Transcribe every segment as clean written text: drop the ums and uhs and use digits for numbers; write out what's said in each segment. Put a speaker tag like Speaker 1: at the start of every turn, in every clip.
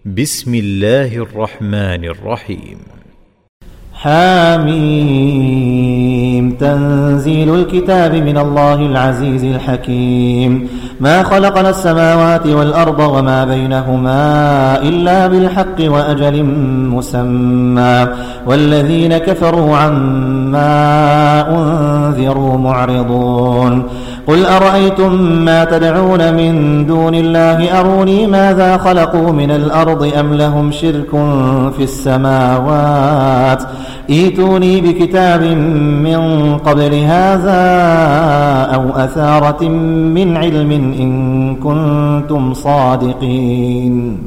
Speaker 1: بسم الله الرحمن الرحيم.
Speaker 2: حاميم. تنزيل الكتاب من الله العزيز الحكيم. ما خلقنا السماوات والأرض وما بينهما إلا بالحق وأجل مسمى والذين كفروا عما أنذروا معرضون. قل أرأيتم ما تدعون من دون الله أروني ماذا خلقوا من الأرض أم لهم شرك في السماوات ائتوني بكتاب من قبل هذا أو أثارة من علم إن كنتم صادقين.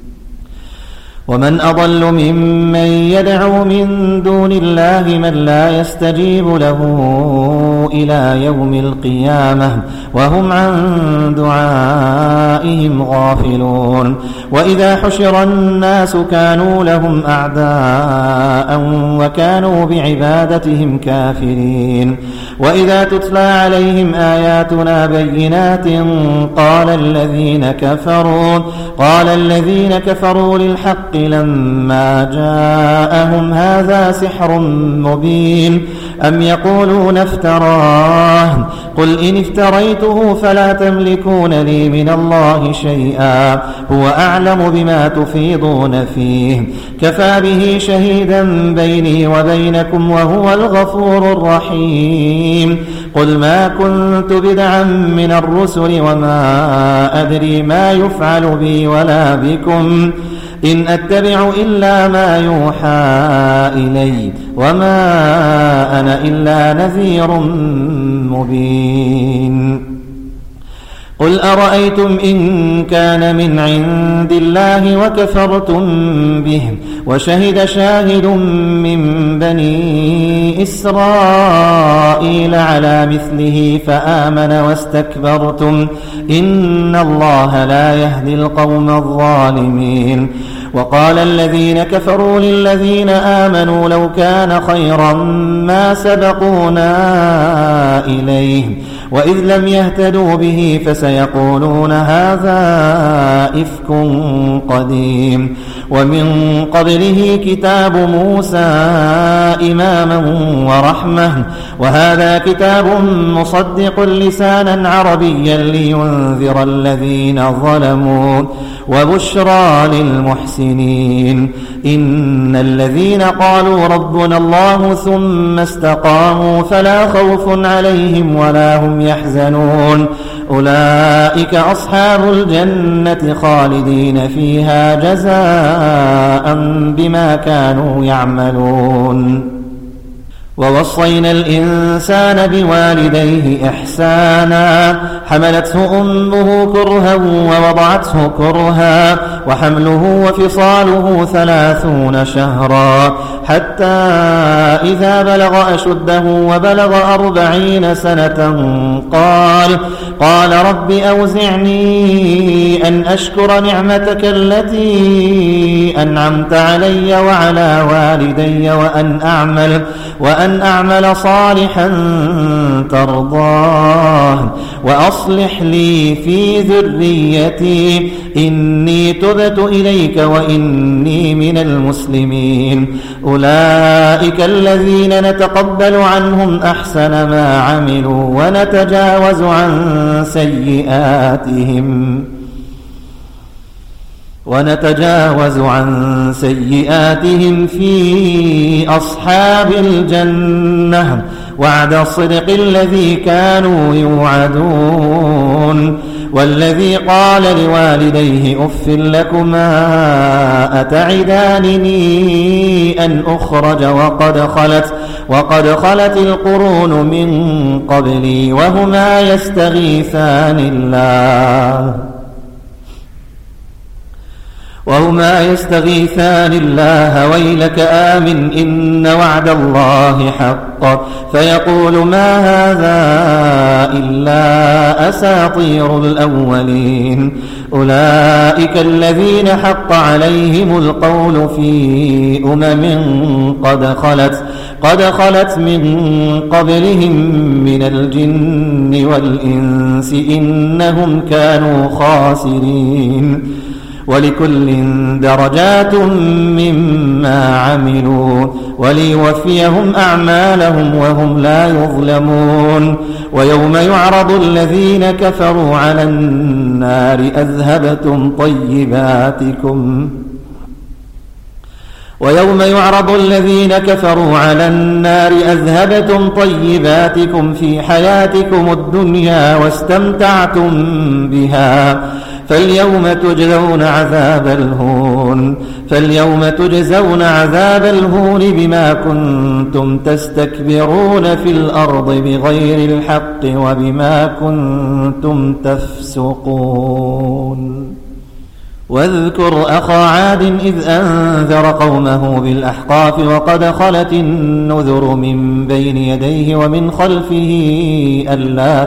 Speaker 2: ومن أضل ممن يدعو من دون الله من لا يستجيب له إلى يوم القيامة وهم عن دعائهم غافلون. وإذا حشر الناس كانوا لهم أعداء وكانوا بعبادتهم كافرين. وإذا تتلى عليهم آياتنا بينات قال الذين كفروا للحق لما جاءهم هذا سحر مبين أم يقولون افتراه قل إن افتريته فلا تملكون لي من الله شيئا هو أعلم بما تفيضون فيه كفى به شهيدا بيني وبينكم وهو الغفور الرحيم. قل ما كنت بدعا من الرسل وما أدري ما يفعل بي ولا بكم إن أتبع إلا ما يوحى إلي وما أنا إلا نذير مبين. قل أرأيتم إن كان من عند الله وكفرتم به وشهد شاهد من بني إسرائيل على مثله فآمن واستكبرتم إن الله لا يهدي القوم الظالمين. وقال الذين كفروا للذين آمنوا لو كان خيرا ما سبقونا إليه وإذ لم يهتدوا به فسيقولون هذا إفك قديم. ومن قبله كتاب موسى إماما ورحمة وهذا كتاب مصدق لسانا عربيا لينذر الذين ظلموا وبشرى للمحسنين. إن الذين قالوا ربنا الله ثم استقاموا فلا خوف عليهم ولا هم يحزنون أولئك أصحاب الجنة خالدين فيها جزاء بما كانوا يعملون. ووصينا الإنسان بوالديه إحسانا حملته أمه كرها ووضعته كرها وحمله وفصاله 30 شهرا حتى إذا بلغ أشده وبلغ 40 سنة قال رب أوزعني أن أشكر نعمتك التي أنعمت علي وعلى والدي وأن أعمل صالحا ترضاه وأصلح لي في ذريتي إني تبت إليك وإني من المسلمين. أولئك الذين نتقبل عنهم أحسن ما عملوا ونتجاوز عن سيئاتهم في أصحاب الجنة وعد الصدق الذي كانوا يوعدون. والذي قال لوالديه أف لكما أتعدانني أن أخرج وقد خلت القرون من قبلي وهما يستغيثان الله ويلك آمن إن وعد الله حق فيقول ما هذا إلا أساطير الأولين. أولئك الذين حق عليهم القول في قد خلت من قبلهم من الجن والإنس إنهم كانوا خاسرين. ولكل درجات مما عملوا وليوفيهم أعمالهم وهم لا يظلمون. ويوم يعرض الذين كفروا على النار أذهبتم طيباتكم في حياتكم الدنيا واستمتعتم بها فاليوم تجزون عذاب الهون بما كنتم تستكبرون في الأرض بغير الحق وبما كنتم تفسقون. واذكر أخا عاد إذ أنذر قومه بالأحقاف وقد خلت النذر من بين يديه ومن خلفه ألا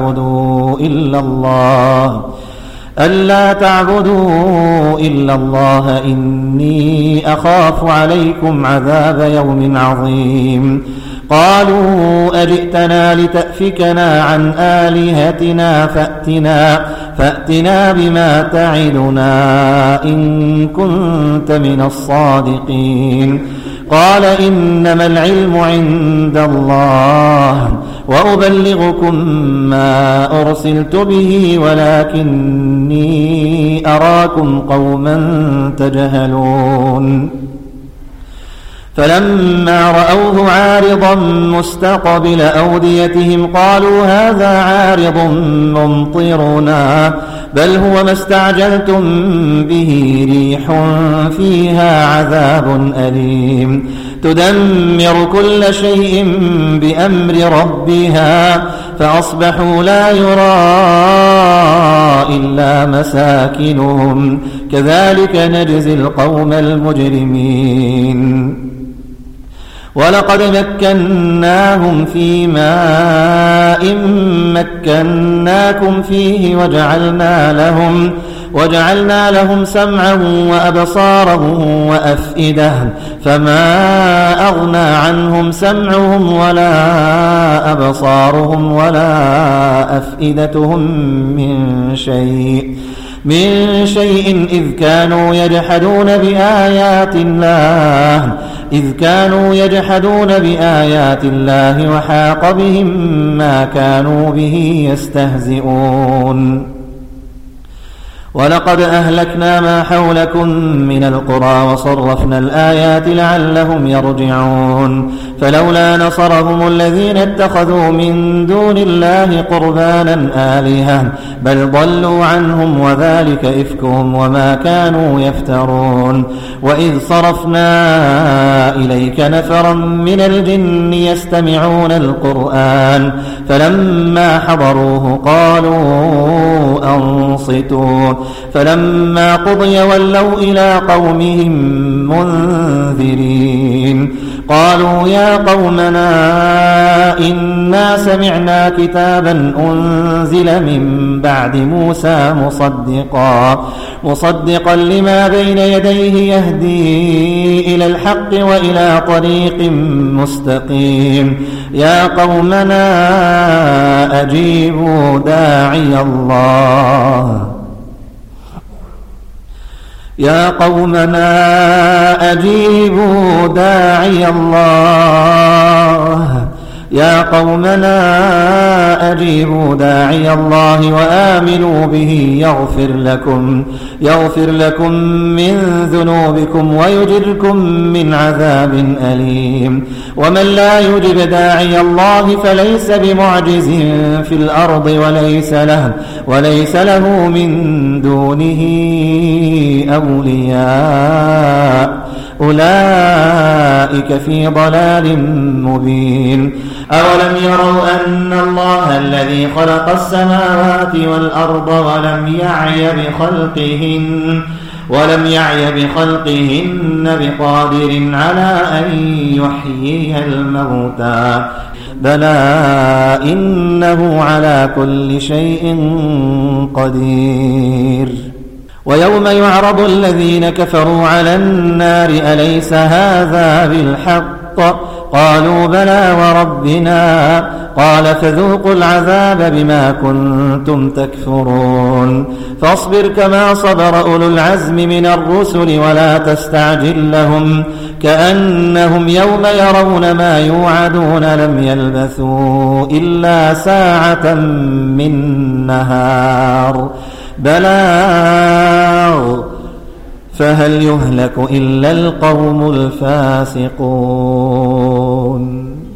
Speaker 2: تعبدوا إلا الله إني أخاف عليكم عذاب يوم عظيم. قالوا أجئتنا لتأفكنا عن آلهتنا فأتنا بما تعدنا إن كنت من الصادقين. قال إنما العلم عند الله وأبلغكم ما أرسلت به ولكني أراكم قوما تجهلون. فلما رأوه عارضا مستقبل أوديتهم قالوا هذا عارض ممطرنا بل هو ما استعجلتم به ريح فيها عذاب أليم تدمر كل شيء بأمر ربها فأصبحوا لا يرى إلا مساكنهم كذلك نجزي القوم المجرمين. ولقد مكناهم في ماء مكناكم فيه وجعلنا لهم سمعا وأبصارا وأفئدة فما أغنى عنهم سمعهم ولا أبصارهم ولا أفئدتهم من شيء إذ كانوا يجحدون بآيات الله وحاق بهم ما كانوا به يستهزئون. ولقد أهلكنا ما حولكم من القرى وصرفنا الآيات لعلهم يرجعون. فلولا نصرهم الذين اتخذوا من دون الله قربانا آلهة بل ضلوا عنهم وذلك إفكهم وما كانوا يفترون. وإذ صرفنا إليك نفرا من الجن يستمعون القرآن فلما حضروه قالوا أنصتوا فلما قضي ولوا إلى قومهم منذرين. قالوا يا قومنا إنا سمعنا كتابا أنزل من بعد موسى مصدقا لما بين يديه يهدي إلى الحق وإلى طريق مستقيم. يا قومنا أجيبوا داعي الله وآمنوا به يغفر لكم من ذنوبكم ويجركم من عذاب أليم. ومن لا يجب داعي الله فليس بمعجز في الأرض وليس له من دونه أولياء أولئك في ضلال مبين. أولم يروا أن الله الذي خلق السماوات والأرض ولم يعي بخلقهن بقادر على أن يحيي الموتى بلى إنه على كل شيء قدير. ويوم يعرض الذين كفروا على النار أليس هذا بالحق قالوا بلى وربنا قال فذوقوا العذاب بما كنتم تكفرون فاصبر كما صبر أولو العزم من الرسل ولا تستعجل لهم كأنهم يوم يرون ما يوعدون لم يلبثوا إلا ساعة من نهار بلاغ فهل يهلك إلا القوم الفاسقون.